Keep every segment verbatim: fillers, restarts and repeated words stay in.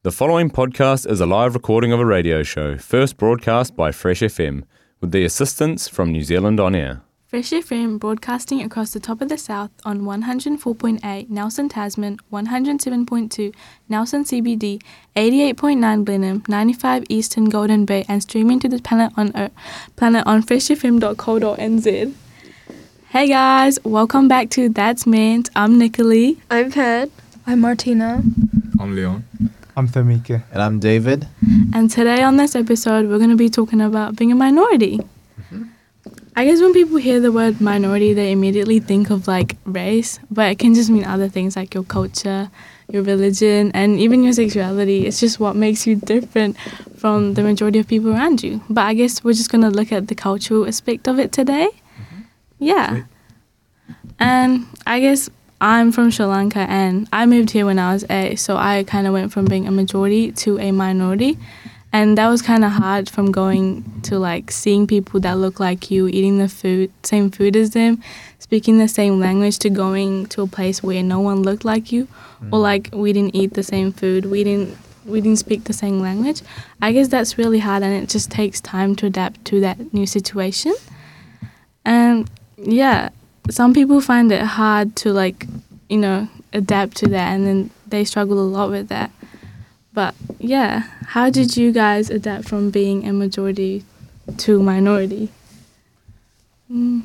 The following podcast is a live recording of a radio show, first broadcast by Fresh F M, with the assistance from New Zealand On Air. Fresh F M broadcasting across the top of the south on one oh four point eight Nelson Tasman, one oh seven point two Nelson C B D, eighty-eight point nine Blenheim, ninety-five Eastern Golden Bay, and streaming to the planet on Earth, planet on fresh f m dot co dot n z. Hey guys, welcome back to That's Meant. I'm Nicolee. I'm Pat. I'm Martina. I'm Leon. I'm Thamika. And I'm David. And today on this episode, we're going to be talking about being a minority. Mm-hmm. I guess when people hear the word minority, they immediately think of like race, but it can just mean other things like your culture, your religion, and even your sexuality. It's just what makes you different from the majority of people around you. But I guess we're just going to look at the cultural aspect of it today. Mm-hmm. Yeah. Sweet. And I guess I'm from Sri Lanka and I moved here when I was eight, so I kind of went from being a majority to a minority, and that was kind of hard from going to like seeing people that look like you, eating the food, same food as them, speaking the same language, to going to a place where no one looked like you, mm. or like we didn't eat the same food, we didn't we didn't speak the same language. I guess that's really hard, and it just takes time to adapt to that new situation. And yeah, some people find it hard to like, you know, adapt to that, and then they struggle a lot with that. But yeah, how did you guys adapt from being a majority to minority? Mm.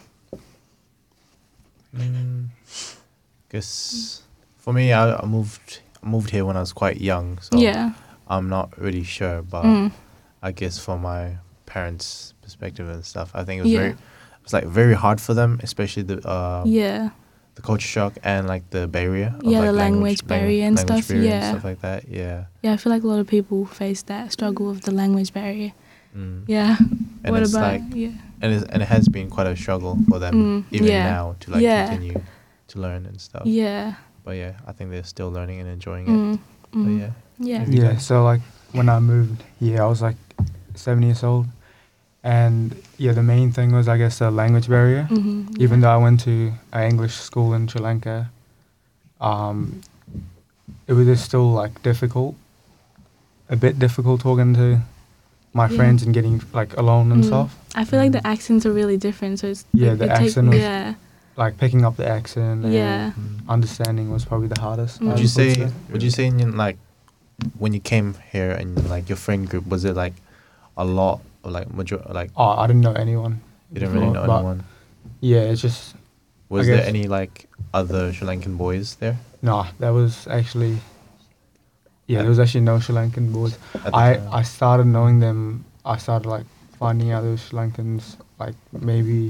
Mm, guess for me, I, I moved I moved here when I was quite young, so yeah. I'm not really sure. But mm. I guess from my parents' perspective and stuff, I think it was yeah. very it was like very hard for them, especially the uh, yeah. the culture shock and like the barrier. Of, yeah, like, the language, language barrier and language stuff. barrier Yeah, and stuff like that. Yeah. Yeah, I feel like a lot of people face that struggle with the language barrier. Mm. Yeah. And what it's about like, yeah? And it's, and it has been quite a struggle for them Mm, even yeah. now to like yeah. continue to learn and stuff. Yeah. But yeah, I think they're still learning and enjoying Mm, it. mm, But yeah. Yeah. Yeah, so like when I moved here, I was like seven years old. And yeah, the main thing was, I guess, the language barrier. Mm-hmm, yeah. Even though I went to an English school in Sri Lanka, um, it was just still like difficult, a bit difficult talking to my yeah. friends and getting like alone and mm. stuff. I feel like the accents are really different, so it's Yeah, like, the it take- accent was yeah. like picking up the accent and Yeah. understanding was probably the hardest. Mm. Would I you say? say. Would you say in like when you came here and like your friend group, was it like a lot or like major like Oh, I didn't know anyone. you didn't really know before, but anyone? Yeah, it's just Was I there guess- any like other Sri Lankan boys there? nah. There was actually yeah, there was actually no Sri Lankan boys. At the I time? I started knowing them. I started like finding out those Sri Lankans like maybe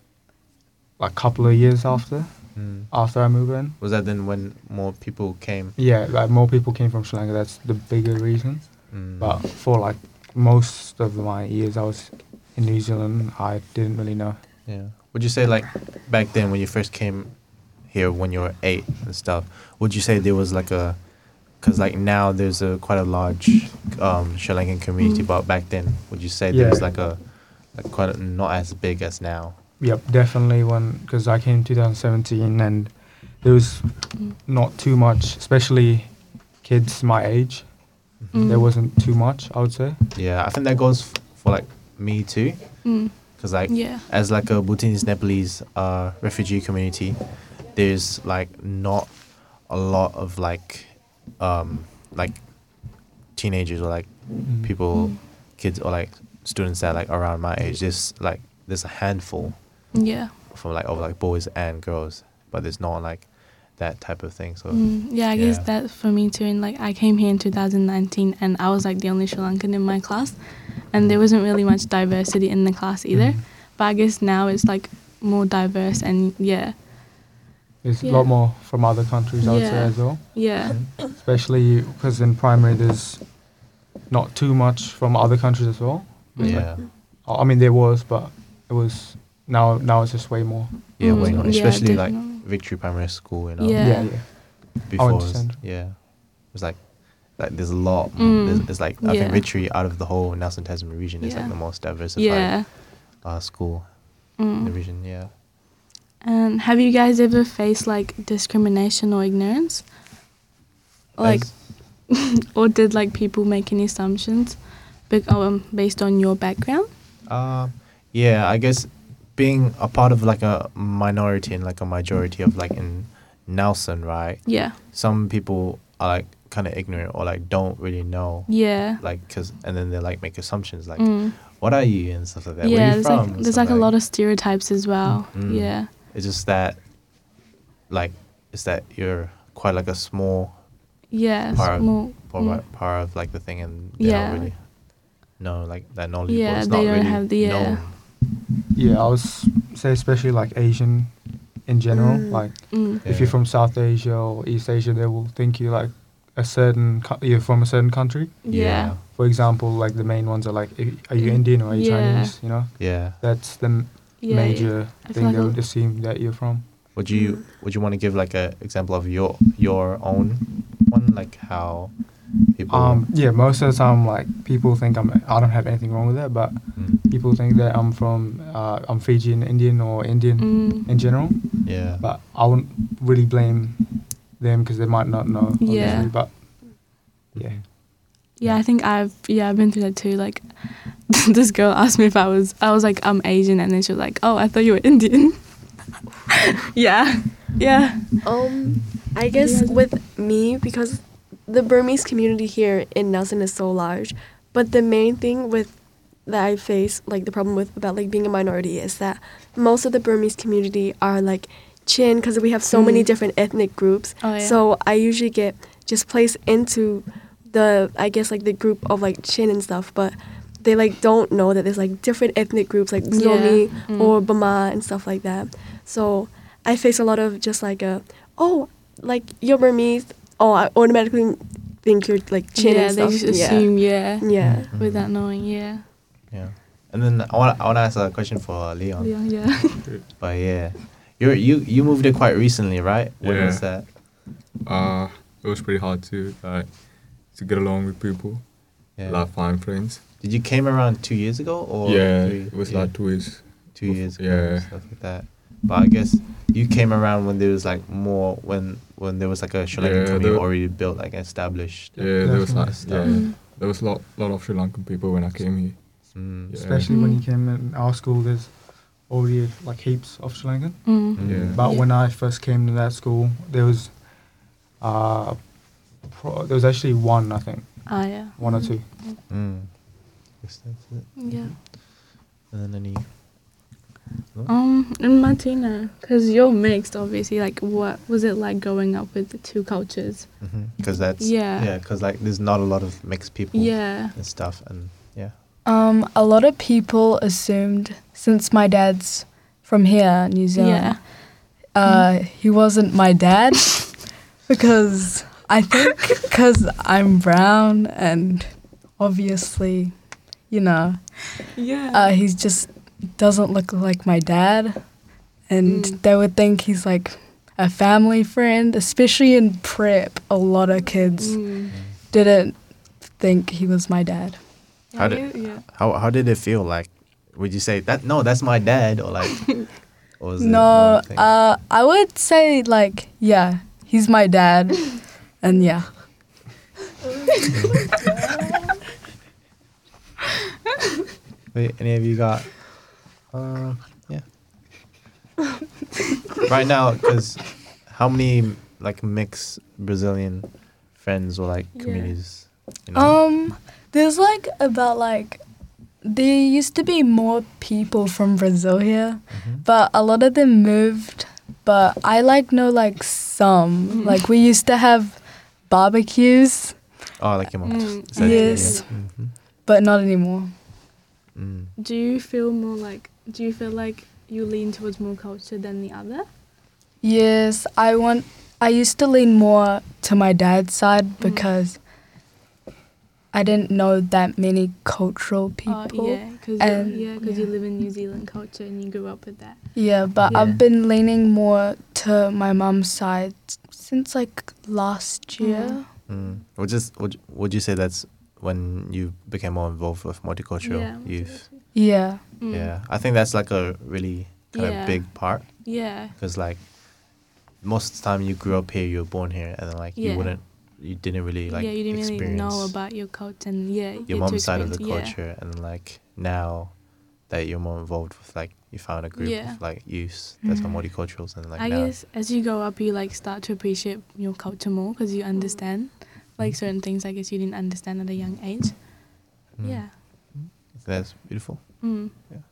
like couple of years after Mm. after I moved in. Was that then when more people came? Yeah, like more people came from Sri Lanka. That's the bigger reason. Mm. But for like most of my years, I was in New Zealand. I didn't really know. Yeah. Would you say like back then when you first came here when you were eight and stuff? Would you say there was like a, because like now there's a quite a large um, Sri Lankan community, Mm. but back then would you say Yeah. there was like a, like quite a, not as big as now? Yep, definitely when because I came in two thousand seventeen and there was Mm. not too much, especially kids my age. Mm. There wasn't too much, I would say. Yeah, I think that goes f- for like me too, Mm. because like Yeah. as like a Bhutanese Nepalese uh, refugee community, there's like not a lot of like um, like teenagers or like Mm. people, Mm. kids or like students that are like around my age. There's like there's a handful Yeah. from like of like boys and girls, but there's not like that type of thing. So Mm, yeah, I guess yeah. that for me too. And like I came here in two thousand nineteen, and I was like the only Sri Lankan in my class, and there wasn't really much diversity in the class either. Mhm. But I guess now it's like more diverse, and yeah, There's Yeah. a lot more from other countries, I would say, Yeah. as well. yeah, Especially because in primary, there's not too much from other countries as well. Mm. yeah, I mean, there was, but it was now. Now it's just way more. yeah, Mm, way more, yeah, especially like definitely. Victory Primary School, you know. Yeah. Yeah, yeah. Before I it was, understand. yeah, it was like like there's a lot. Mm, There's, there's like I yeah. think Victory out of the whole Nelson Tasman region is Yeah. like the most diversified yeah. uh, school in the Mm. region. Yeah. And have you guys ever faced like discrimination or ignorance? Like, As- or did like people make any assumptions, be- um, based on your background? Um, yeah, I guess being a part of like a minority and like a majority of like in Nelson, right? Yeah, Some people are like kind of ignorant or like don't really know, yeah, like, cause and then they like make assumptions like, mm. what are you and stuff like that. Where yeah. are you There's from? like and there's stuff like a lot of stereotypes as well. Mm. Yeah, It's just that, like, it's that you're quite like a small yeah, Part of- small. part, mm. part of like the thing, and they Yeah. don't really know like that knowledge. Yeah, but it's they not don't really have the- yeah. known. Yeah, I would s- say especially like Asian in general. Mm. Like Mm. if you're from South Asia or East Asia, they will think you like a certain co- you're from a certain country. Yeah, For example, like the main ones are like, i- are you Mm. Indian or are you Yeah. Chinese? You know, Yeah. that's the m- yeah. major I feel thing like they a- would assume that you're from. Would you Mm. would you want to give like a example of your your own one, like how people? Um, yeah, most of the time, like people think I'm. I don't have anything wrong with that, but Mm, people think that I'm from. Uh, I'm Fijian Indian or Indian Mm. in general. yeah. But I wouldn't really blame them because they might not know. Obviously, Yeah. but yeah. Yeah, I think I've yeah I've been through that too. Like, this girl asked me if I was I was like I'm Asian, and then she was like, oh, I thought you were Indian. yeah, yeah, Um, I guess Yeah. with me, because the Burmese community here in Nelson is so large, but the main thing with that I face, like the problem with about like being a minority, is that most of the Burmese community are like Chin, because we have so many Mm. different ethnic groups. Oh, yeah. So I usually get just placed into the, I guess like the group of like Chin and stuff, but they like don't know that there's like different ethnic groups like Zomi Mm. or Bama and stuff like that. So I face a lot of just like a, oh, like you're Burmese, oh, I automatically think you're like Chin yeah, and they stuff. just yeah. assume yeah, Yeah. Mhm. without knowing yeah. Yeah. And then I want I want to ask a question for Leon. Yeah, yeah. But yeah, you you you moved here quite recently, right? When Yeah. was that? Uh, it was pretty hard to like to get along with people, Yeah. like find friends. Did you came around two years ago or? yeah, three? it was Yeah, like two years. two years ago. yeah. And stuff like that. But I guess you came around when there was like more when when there was like a Sri Lankan Yeah, community there- already built, like established. Yeah, there was like Definitely. yeah, Mm. there was a lot lot of Sri Lankan people when I came here. Mm. Yeah. Especially when Mm. you came in our school, there's already like heaps of Sri Lankan. Mm. Mm. Yeah. But Yeah. when I first came to that school, there was, uh, pro- there was actually one, I think, Ah, yeah. one or two. Mm. Guess that's it. Yeah. And then any. Um, and Martina, because you're mixed, obviously. Like, what was it like growing up with the two cultures? Because that's Yeah. yeah. Because like there's not a lot of mixed people Yeah. and stuff, and yeah. Um, a lot of people assumed, since my dad's from here, New Zealand, uh, he wasn't my dad because I think because I'm brown and obviously, you know, Yeah. uh, he's just doesn't look like my dad, and Mm. they would think he's like a family friend, especially in prep. A lot of kids Mm. didn't think he was my dad. How Yeah, did- you- yeah. How how did it feel like? Would you say that no, that's my dad, or like, or was it No, more of a thing? uh, I would say like, yeah, he's my dad, and yeah. Wait, any of you got? Uh, yeah. Right now, because how many like mixed Brazilian friends or like Yeah. communities? You know? Um, there's like about like, there used to be more people from Brazil here, Mhm. but a lot of them moved. But I like know like some. Mm. Like we used to have barbecues, Oh, like your mom. Mm. Is that- Yes. Yeah. Mhm. but not anymore. Mm. Do you feel more like, do you feel like you lean towards more culture than the other? Yes, I want. I used to lean more to my dad's side because I didn't know that many cultural people. Oh, yeah, because And- yeah, because yeah. you live in New Zealand culture and you grew up with that. Yeah, but Yeah. I've been leaning more to my mum's side since like last year. Mm. Would just would would you say that's when you became more involved with multicultural Yeah. youth? Yeah. Mm. Yeah, I think that's like a really kind Yeah. of big part Yeah. because like most of the time you grew up here, you were born here, and then like Yeah. you wouldn't you didn't really like yeah, you didn't experience really know about your culture and yeah, your get to mom's side of the experience- culture, and like now that you're more involved with like you found a group Yeah. of like youths that's are Mhm. multiculturals, and like I now guess as you go up, you like start to appreciate your culture more because you understand like certain things. I guess you didn't understand at a young age. Mm. Yeah. that's beautiful. Mm. Yeah.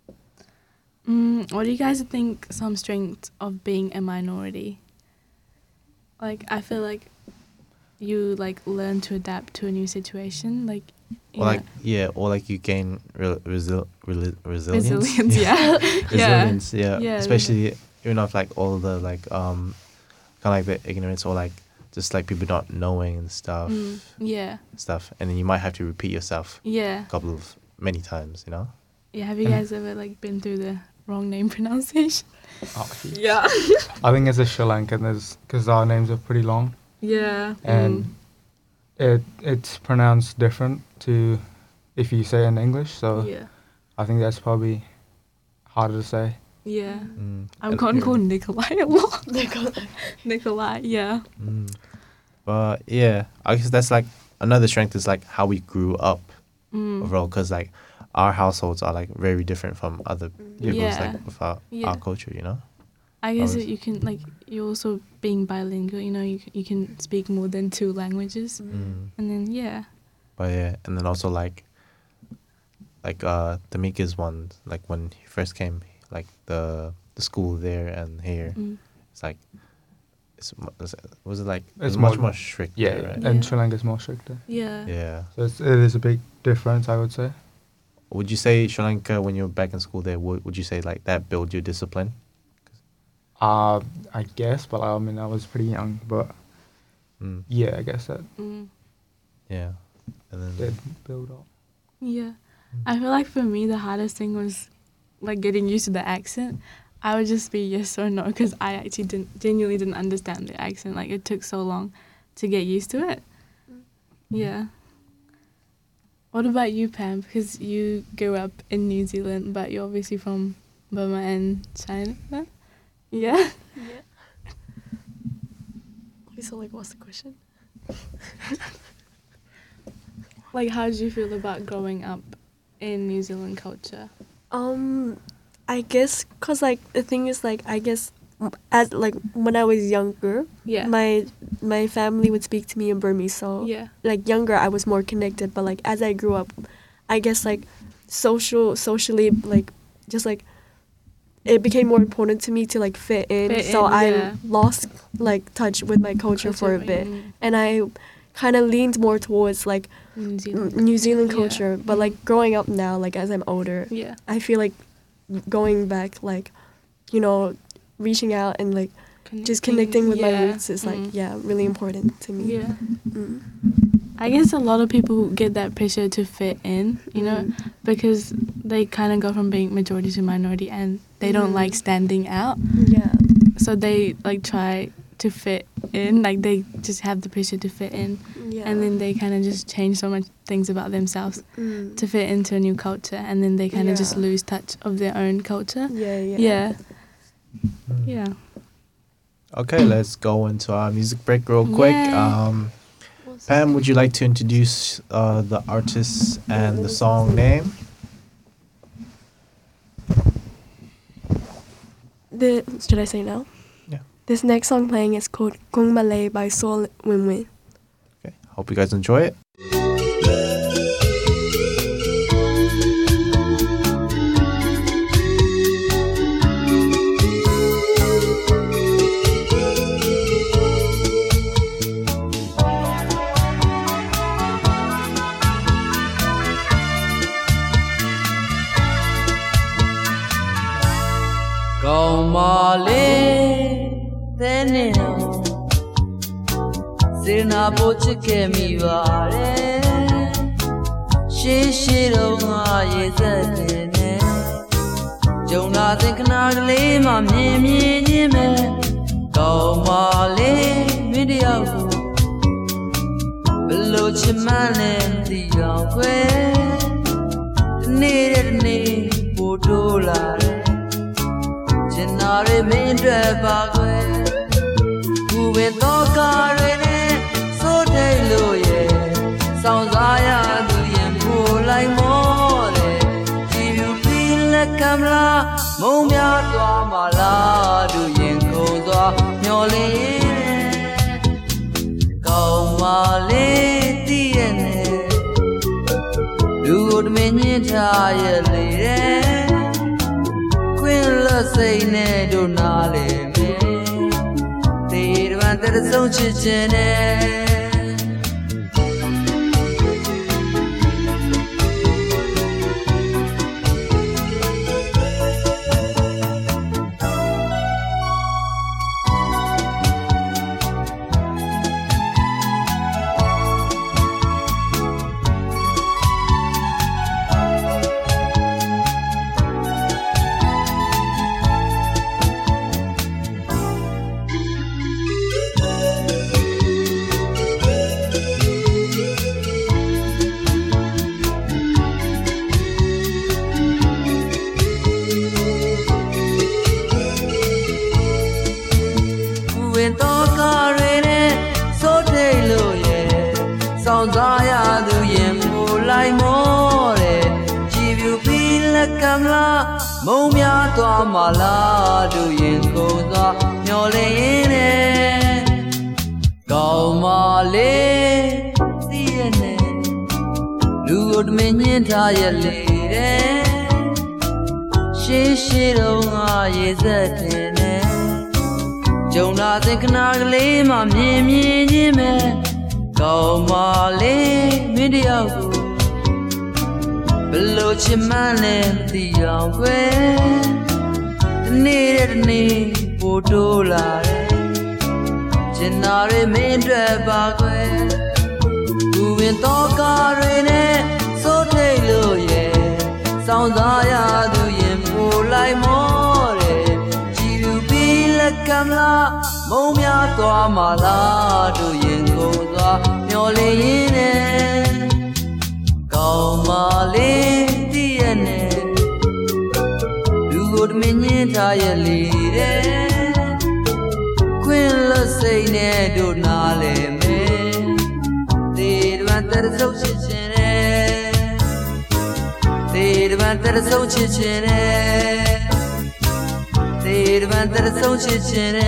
Mm, what do you guys think some strengths of being a minority? Like, I feel like you like learn to adapt to a new situation. Like, you Or like know, yeah, or like you gain re- resil- reli- resilience. resilience. Yeah. yeah. resilience. Yeah. Yeah, Especially even of like all the like um, kind of like the ignorance or like just like people not knowing and stuff, Mm, yeah. stuff, and then you might have to repeat yourself Yeah. a couple of many times. You know. Yeah. Have you And- guys ever like been through the wrong name pronunciation? Oh, Yeah. I think as a Sri Lankan, there's because our names are pretty long, Yeah. and it it's pronounced different to if you say it in English. So yeah. I think that's probably harder to say. Yeah. Mm. I'm And- gotten called Nikolai a lot. Nikolai. Nikolai. Yeah. Mm. But yeah, I guess that's like another strength is like how we grew up Mm. overall, because like our households are like very different from other people's Yeah. like with our, Yeah. our culture, you know. I guess was- that you can like you're also being bilingual. You know, you c- you can speak more than two languages, Mm. and then yeah, But yeah, and then also like like uh Tamika's one, like when he first came, like the the school there and here, mm. it's like it's mu- is- was it like It's it's much more- more strict, Yeah, right? and Yeah. Sri Lanka is more stricter. yeah, Yeah. So it's, it is a big difference, I would say. Would you say Sri Lanka when you were back in school there? Would would you say like that build your discipline? Uh, I guess, but I mean, I was pretty young, but Mm. yeah, I guess that mm. Yeah. And then did build up. yeah. I feel like for me the hardest thing was like getting used to the accent. I would just be yes or no because I actually didn't genuinely didn't understand the accent. Like it took so long to get used to it. Yeah. What about you, Pam? Because you grew up in New Zealand, but you're obviously from Burma and China. Yeah. Yeah. So like, what's the question? Like, how did you feel about growing up in New Zealand culture? Um, I guess cause like the thing is like I guess m- as like when I was younger, Yeah. my my family would speak to me in Burmese. So yeah. like younger, I was more connected. But like as I grew up, I guess like social socially like just like it became more important to me to like fit in. Fit so in, I yeah. lost like touch with my culture, for a Culture, bit, mm, and I kind of leaned more towards like New N- Zealand. New Zealand Yeah. culture. But like growing up now, like as I'm older, Yeah. I feel like going back, like, you know, reaching out and like just connecting with my yeah. roots is like, Mm. yeah, really important to me. Yeah. Mm. I guess a lot of people get that pressure to fit in, you know, Mm. because they kind of go from being majority to minority and they don't Mhm. like standing out. Yeah. So they like try to fit in, like they just have the pressure to fit in. Yeah. And then they kind of just change so much things about themselves Mm. to fit into a new culture. And then they kind of just Yeah. lose touch of their own culture. Yeah, yeah. Yeah. Mm. Yeah. Okay, let's go into our music break real quick. Yay. Um, Pam, would you like to introduce uh, the artist and the song name? The, should I say now? Yeah. This next song playing is called Kung Malay by Sol Win Win. Okay, hope you guys enjoy it. Come Molly, then you know, Sina Bochike mi vare, she she don't know it. Jonah think not lay my mimi, come Molly, video. Below Chiman and the young way, needed me, Bodola. Nare mendra bagwe, kuwe to kare ne so စားရသူရင်ပို့လိုက်မောတဲ့ကြည်ယူပြီးလက်ကမလားမုံများသွားမလားသူရင်ကုန်သွားမျောလင်းကောင်းပါလေတည်ရနဲ့လူကိုတမင်းညင်းထားရလေတဲ့ခွင်လက်စိတ်နဲ့တို့နာလေမယ်တေတပန်တဆုံးချစ်ခြင်းနဲ့မုံများသွားမလားတို့ရင်ကုန်သွားမျောလင်းနေကောင်းမလေးသိရနဲ့လူကိုတမင်းညင်းထားရလေတဲ့ရှေးရှေးတော့ငါရေစက်တင်နေဂျုံလာတဲ့ခနာကလေးမှမြင်မြင်ချင်းပဲကောင်းမလေးမင်းတယောက်ကိုဘလို့ချင်မှန်းလဲမသိအောင်ကွယ်တနေ့တဲ့တနေ့ပို့တိုးလာတယ်ချင်တာတွေမင်းအတွက်ပါကွယ်သူဝင်တော့ကားတွေနဲ့စိုးထိတ်လို့ရဲ့စောင်းစားရသူရင်ပို့လိုက်မောတယ်ကြည်လူပြီးလက်ကမလားမုံများသွားမလားတို့ရင်ကုန်သွားမျောလင်းရင်းနဲ့ကောင်းမလေးတည်ရနဲ့လူကိုတမင်းညင်းထားရလေတဲ့ခွင်လက်စိတ်နဲ့တို့နာလေမယ်တေတပန်တရဆုပ်ချစ်ခြင်းနဲ့တေတပန်တရဆုပ်ချစ်ခြင်းနဲ့တေတပန်တရဆုပ်ချစ်ခြင်းနဲ့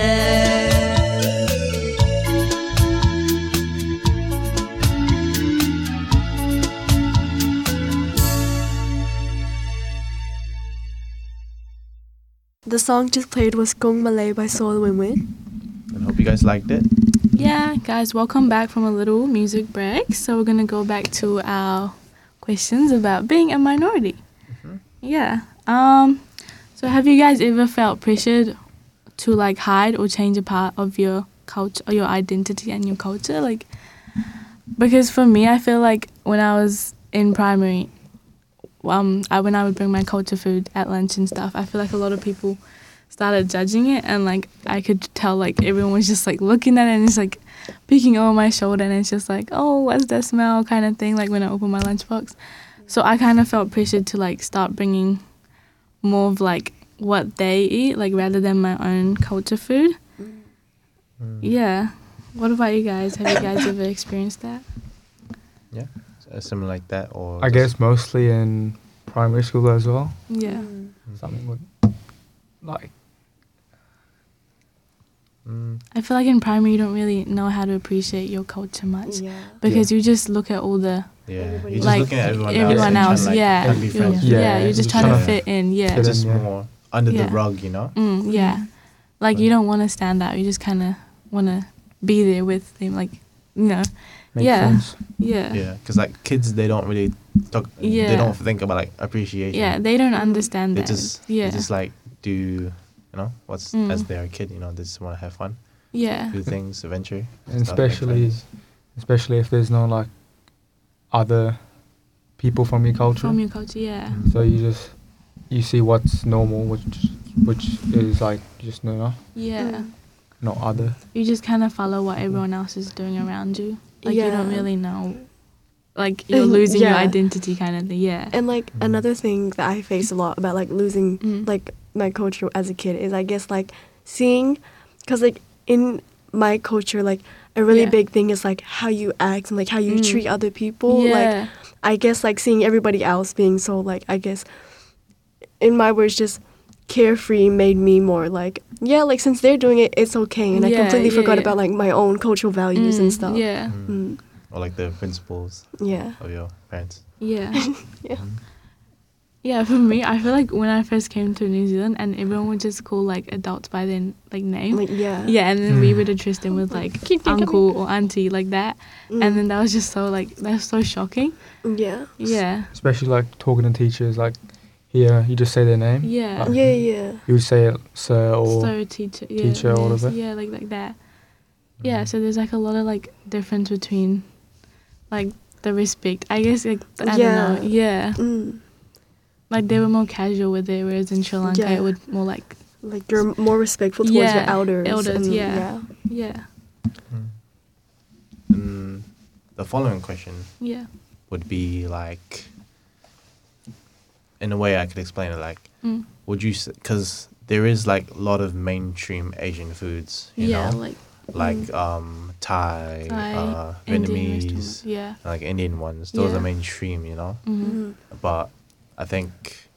The song just played was Gong Malay by Soul Win Win. I hope you guys liked it. Yeah, guys, welcome back from a little music break. So we're going to go back to our questions about being a minority. Mm-hmm. Yeah. Um. So have you guys ever felt pressured to like hide or change a part of your culture or your identity and your culture? Like, because for me, I feel like when I was in primary, um, I, when I would bring my culture food at lunch and stuff, I feel like a lot of people started judging it, and like I could tell like everyone was just like looking at it and it's like peeking over my shoulder, and it's just like, oh, what's that smell kind of thing, like when I open my lunchbox. So I kind of felt pressured to like start bringing more of like what they eat, like rather than my own culture food. Mm. Yeah. What about you guys? Have you guys ever experienced that? Yeah, something like that, or I guess mostly in primary school as well. Yeah. Mm. Something would like. Mm. I feel like in primary you don't really know how to appreciate your culture much, Yeah. because Yeah. you just look at all the Yeah, Everybody you're just like looking at everyone, everyone else, else. and trying to, like, Yeah. trying to be Yeah. friends. Yeah, Yeah, you're just just trying to trying to fit in. Yeah. fit Just Yeah. more under Yeah. the rug, you know. Mm, yeah. Like you don't want to stand out. You just kind of want to be there with them, like, you know. Make Yeah. friends. Yeah. Yeah, because like kids, they don't really talk. Yeah. They don't think about like appreciation. Yeah, they don't understand They that. just yeah. they just like do, you know, what's Mm. as they're a kid, you know, they just want to have fun, yeah. do things, adventure, And stuff, make especially, friends. especially if there's no like other people from your culture. From your culture, yeah. So you just you see what's normal, which which is like just no, Yeah. not other. You just kind of follow what everyone else is doing around you. Like you don't Yeah. really know. Like you're And- losing your yeah. identity kind of thing. Yeah. And like another thing that I face a lot about like losing Mm. like my culture as a kid is I guess like seeing, cause like in my culture like a really Yeah. big thing is like how you act and like how you Mm. treat other people. Yeah. Like I guess like seeing everybody else being so like I guess in my words just carefree made me more like yeah like since they're doing it it's okay and I Yeah, completely yeah, forgot yeah. about like my own cultural values Mm, and stuff. Yeah. Mm. Mm. Or like the principles Yeah. of your parents. Yeah. Yeah. Yeah, for me, I feel like when I first came to New Zealand and everyone would just call like adults by their like name. Like yeah. Yeah, and then we would address them with like Keep me uncle or auntie like that. Mm. And then that was just so like that's so shocking. Yeah. Yeah. Especially like talking to teachers, like here you just say their name. Yeah. Like, Yeah, yeah. You would say it, sir or So teacher, yeah, teacher or yes, whatever. yeah, like like that. Yeah, so there's like a lot of like difference between like the respect. I guess like I Yeah. don't know. Yeah, Mm. like they were more casual with it, whereas in Sri Lanka Yeah. it would more like Like you're more respectful towards your Yeah, elders. elders, and, yeah. yeah, And the following question yeah, would be like, in a way I could explain it like, mm. would you, because there is like a lot of mainstream Asian foods, you yeah, know, like like um Thai, Thai, uh, Indian Vietnamese, restaurants, yeah, like Indian ones. Those Yeah. are mainstream, you know. mm. Mm. But I think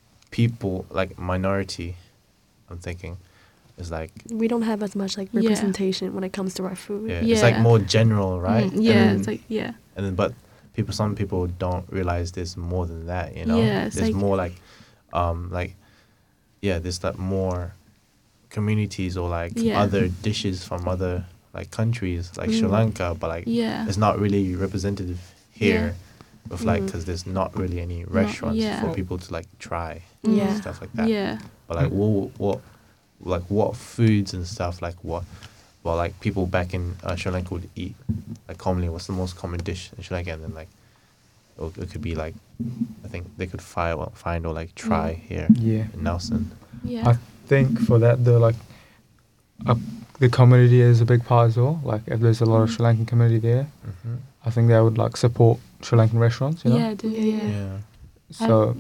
people like minority, I'm thinking, is like We don't have as much like Yeah. representation when it comes to our food. yeah, it's like Yeah. more general, right? Mm, yeah, And then, it's like yeah, and then but people, some people don't realize there's more than that, you know. Yeah, it's there's like- more like, um, like, yeah, there's like more communities or like Yeah. other dishes from other like countries like Sri Mm. Lanka, but like yeah, it's not really representative here, with like Mm. because there's not really any restaurants yeah. for people to like try Mm. Yeah. and stuff like that. yeah, But like what what like what foods and stuff like what well like people back in uh, Sri Lanka would eat like commonly what's the most common dish in Sri Lanka, and then like or it could be like I think they could find or find or like try here Yeah. in Nelson. yeah, I think for that the like uh, the community is a big part as well. Like if there's a lot of Mm. Sri Lankan community there, Mm-hmm. I think they would like support Sri Lankan restaurants. You know. yeah, dude, Yeah. yeah, Yeah. So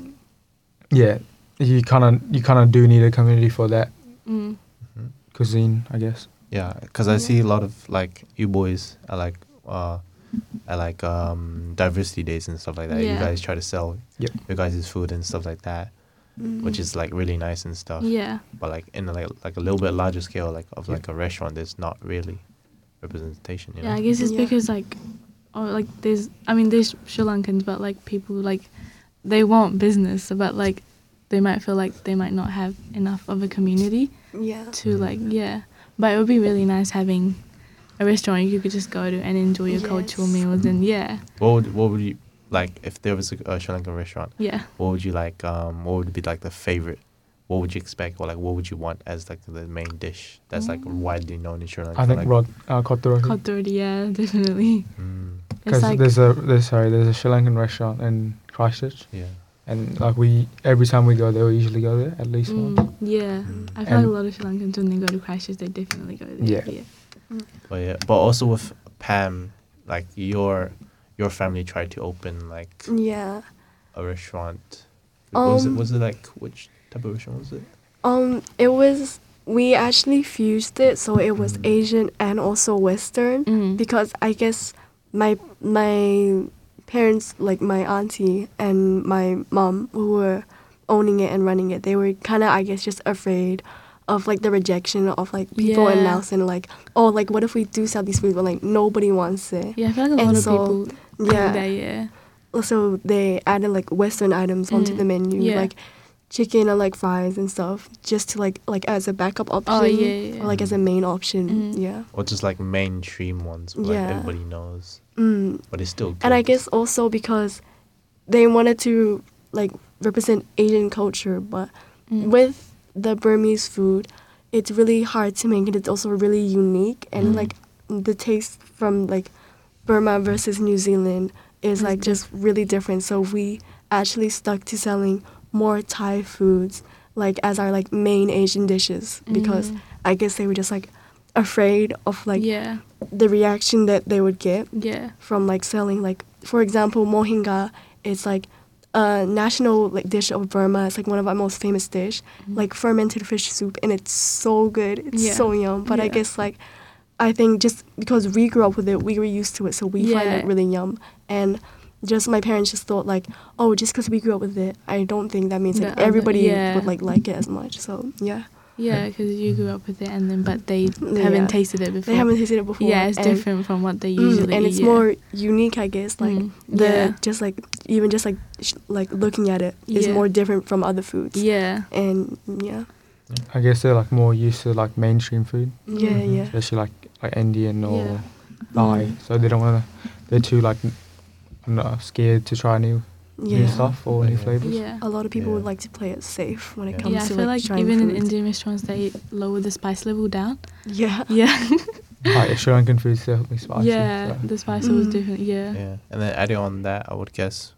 yeah, you kind of you kind of do need a community for that mm. cuisine, I guess. Yeah, because I see a lot of like you boys are like uh at like um diversity days and stuff like that. You Yeah. guys try to sell Yep. your guys' food and stuff like that, Mm. which is like really nice and stuff. yeah, But like in a, like like a little bit larger scale, like of Yeah. like a restaurant, there's not really representation. You know? yeah. I guess it's Yeah. because like, or like there's, I mean, there's Sri Lankans, but like people like, they want business, but like, they might feel like they might not have enough of a community Yeah. to like, yeah. But it would be really nice having a restaurant you could just go to and enjoy your cultural Yes. meals, and yeah, What would what would you like if there was a, a Sri Lankan restaurant? yeah. What would you like? Um, what would be like the favorite? What would you expect, or like what would you want as like the main dish that's like Mm. widely known in Sri Lanka? I think like, rod uh, kotoroti. Kotori, yeah, definitely. Mm, Because It's like, there's a there's sorry there's a Sri Lankan restaurant in Christchurch, yeah. and like we every time we go there we usually go there at least once. mm, yeah. Mm. I feel like a And- lot of Sri Lankans when they go to Christchurch, they definitely go there. Yeah. yeah. But yeah, but also with Pam, like your your family tried to open like Yeah. a restaurant. What was it? Um, Was it like which type of restaurant was it? Um, it was we actually fused it so it was Mm. Asian and also Western Mm. because I guess my my parents like my auntie and my mom who were owning it and running it, they were kind of I guess just afraid of like the rejection of like people in Yeah. Nelson, like oh like what if we do sell these foods but like nobody wants it. Yeah, I feel like a And lot of so, people think Yeah. that, yeah. Also, they added like Western items onto Mm, the menu, yeah. like chicken and like fries and stuff, just to like like as a backup option Oh, yeah, yeah, yeah. or like as a main option. Mm. Yeah. Or just like mainstream ones, where, like Yeah. everybody knows, Mm. but it's still. Good. And I guess also because they wanted to like represent Asian culture, but Mm. with the Burmese food, it's really hard to make it. It's also really unique, and Mm. like the taste from like Burma versus New Zealand is Is like just really different. So we actually stuck to selling more Thai foods like as our like main Asian dishes because Mm. I guess they were just like afraid of like yeah, the reaction that they would get yeah, from like selling like for example mohinga is like a national like dish of Burma. It's like one of our most famous dish, Mhm. like fermented fish soup, and it's so good. It's Yeah. so yum. But I Yeah. guess like I think just because we grew up with it, we were used to it, so we find Yeah. it really yum. And just my parents just thought like, oh, just because we grew up with it, I don't think that means The that other- everybody yeah. would like like it as much. So yeah, Yeah, because you grew up with it, and then but they Yeah. haven't tasted it before. they haven't tasted it before. Yeah, it's and, different from what they mm, usually and eat. it's yeah. more unique, I guess. Like Mm, the yeah. just like even just like sh- like looking at it is Yeah. more different from other foods. Yeah. And yeah, I guess they're like more used to like mainstream food, yeah, Mm. yeah. especially like like Indian or Yeah. Thai. Mm. So they don't want to. They're too like n- not scared to try new new Yeah. stuff or new Yeah. flavors. Yeah. A lot of people Yeah. would like to play it safe when it Yeah. comes Yeah, I to feel like, like trying even in foods. Indian restaurants they lower the spice level down. Yeah. Yeah. Like Sri Lankan food's definitely spicy. yeah, so. the spice level is Mm. different. Yeah. Yeah, and then adding on that, I would guess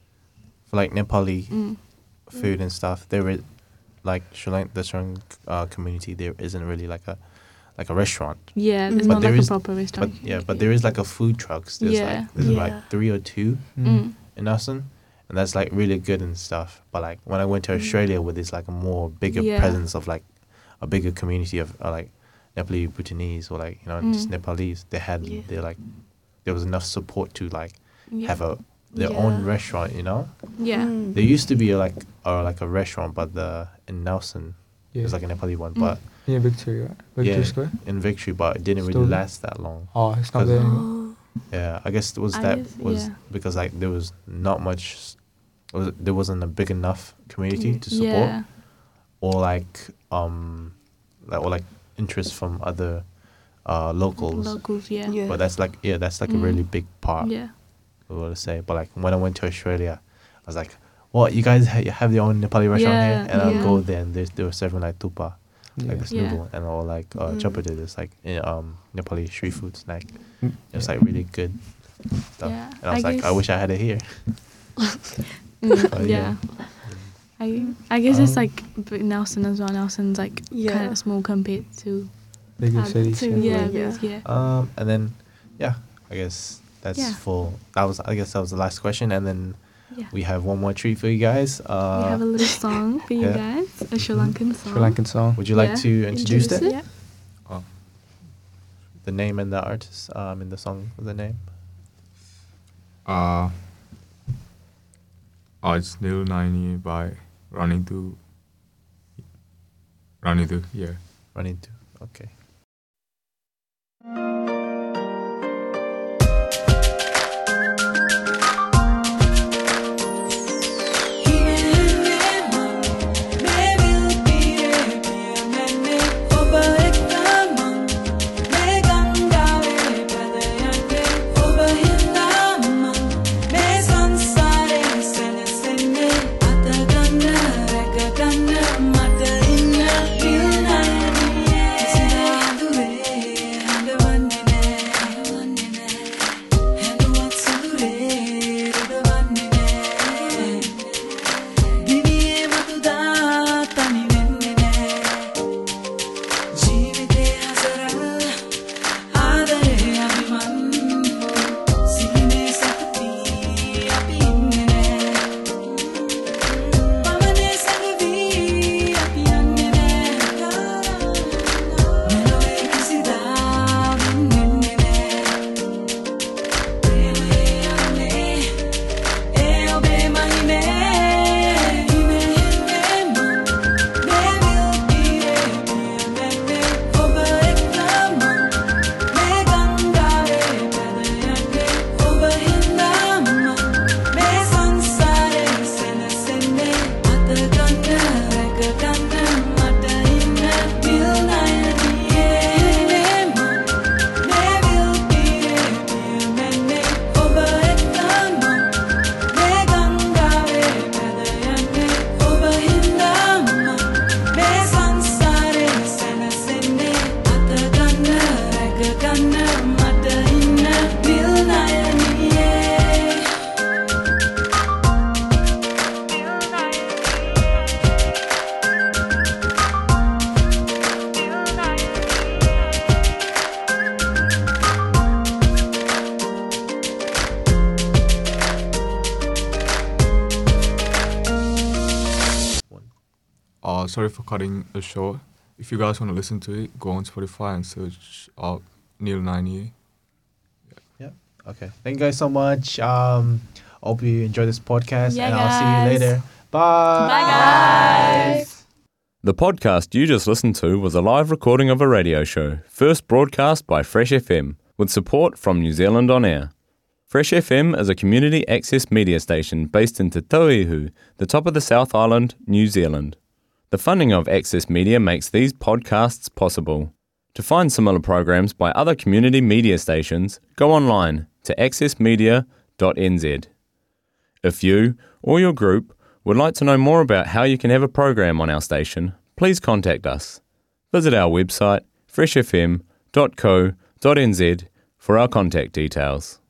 for like Nepali Mm. food and stuff, there is like Sri Lanka, the Sri Lankan uh, community, there isn't really like a like a restaurant. Yeah, there's Mm. But not there like is- a proper But restaurant. yeah, but there is like a food trucks. There's Yeah. like there's Yeah. like three or two Mm. in Nelson, and that's like really good and stuff. But like when I went to Australia, with this like a more bigger Yeah. presence of like a bigger community of uh, like Nepali Bhutanese or like you know just Mm. Nepalese, they had Yeah. they like there was enough support to like Yeah. have a their own Yeah. restaurant. You know, Yeah. Mm. there used to be a, like a, like a restaurant, but the in Nelson Yeah. it was like a Nepali one, Mm. but Yeah, Victory, right? Victory yeah, Square. in Victory, but it didn't Still really there? last that long. Oh, it's not Cause- there anymore. Oh. Yeah, I guess it was I that guess, was yeah. because like there was not much, s- was there wasn't a big enough community to support, Yeah. or like um, like or like interest from other uh locals. Locals. Yeah. Yeah. But that's like yeah, that's like Mm. a really big part. Yeah. I would say. But like when I went to Australia, I was like, "What? You guys ha- you have your own Nepali restaurant Yeah, here?" And I'll yeah. go there, and they they were serving like tupa, Yeah. like this Yeah. noodle, and all like uh, Mm. chapati. It's like eh, um Nepali street food snack. Mm. It was like really good stuff. Yeah, And I was I like, I guess- wish I had it here. Mm, But yeah. yeah. I I guess it's Um, like b- Nelson as well. Nelson's like Yeah. kind of small compared to Bigger uh, cities. to- yeah. yeah, Yeah. yeah, yeah. Um, and then yeah, I guess that's Yeah. for that was I guess that was the last question, and then Yeah. we have one more treat for you guys. Uh, we have a little song for you yeah. guys, a Sri Lankan song. Sri Lankan song. would you like Yeah. to introduce Introduce it? it? Yeah. Oh, The name and the artist um in the song, the name. uh, oh, it's Nil ninety by Running to Running to yeah. Run into. Okay. Uh, sorry for cutting it short. If you guys want to listen to it, go on Spotify and search out Neil nine year. Okay. Thank you guys so much. Um, hope you enjoy this podcast, Yeah, and I'll see guys. you later. Bye. Bye, guys. The podcast you just listened to was a live recording of a radio show, first broadcast by Fresh F M, with support from New Zealand On Air. Fresh F M is a community access media station based in Te Tauihu, the top of the South Island, New Zealand. The funding of Access Media makes these podcasts possible. To find similar programs by other community media stations, go online to access media dot n z. If you or your group would like to know more about how you can have a program on our station, please contact us. Visit our website fresh f m dot co dot n z for our contact details.